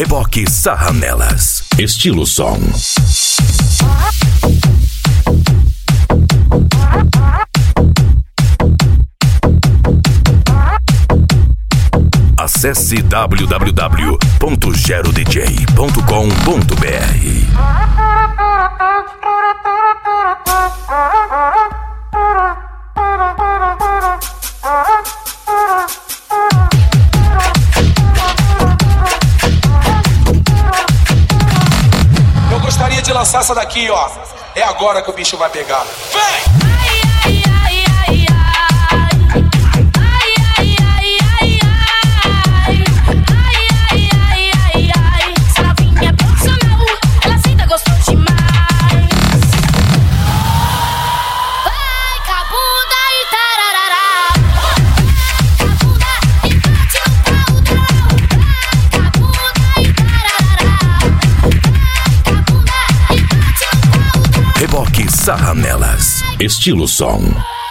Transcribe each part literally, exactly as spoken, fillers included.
Reboque sarra nelas. Estilo som. Acesse w w w ponto gero d j ponto com ponto b r. Eu gostaria de lançar essa daqui, ó. É agora que o bicho vai pegar. Vem! Reboque sarra nelas. Estilo som.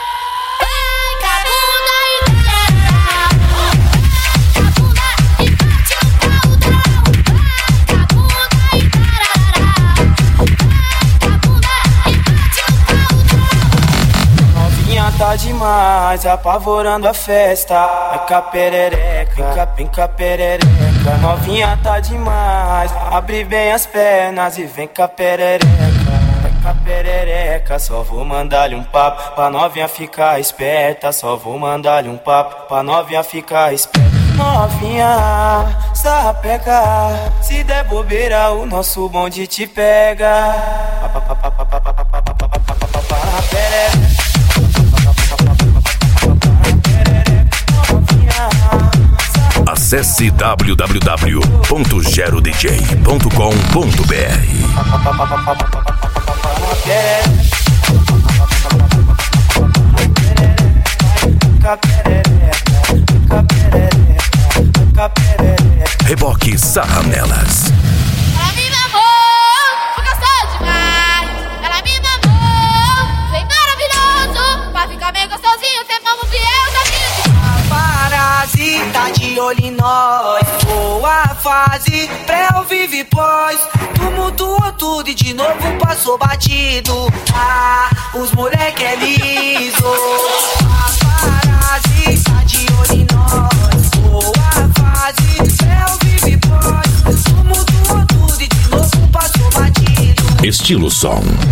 Novinha tá demais, apavorando a festa. Vem cá perereca, vem cá, vem cá perereca. Novinha tá demais, abre bem as pernas e vem cá perereca. Vem cá perereca, só vou mandar-lhe um papo pra novinha ficar esperta. Só vou mandar-lhe um papo pra novinha ficar esperta. Novinha, sapeca, se der bobeira o nosso bonde te pega. Acesse w w w ponto gero d j ponto com ponto b r. Reboque sarra nelas. Ela me mamou, foi gostoso demais. Ela me mamou, foi maravilhoso. Pra ficar bem gostosinho, cê vamos fiel da vida. Parasita de olho em nós. Boa fase, pré ao vivo e pós. Tumultuou tudo e de novo passou batido. Ah, os moleque é liso. A parasita de olho em nós. Boa fase, pré ao vivo e pós. Tumultuou tudo e de novo passou batido. Estilo som.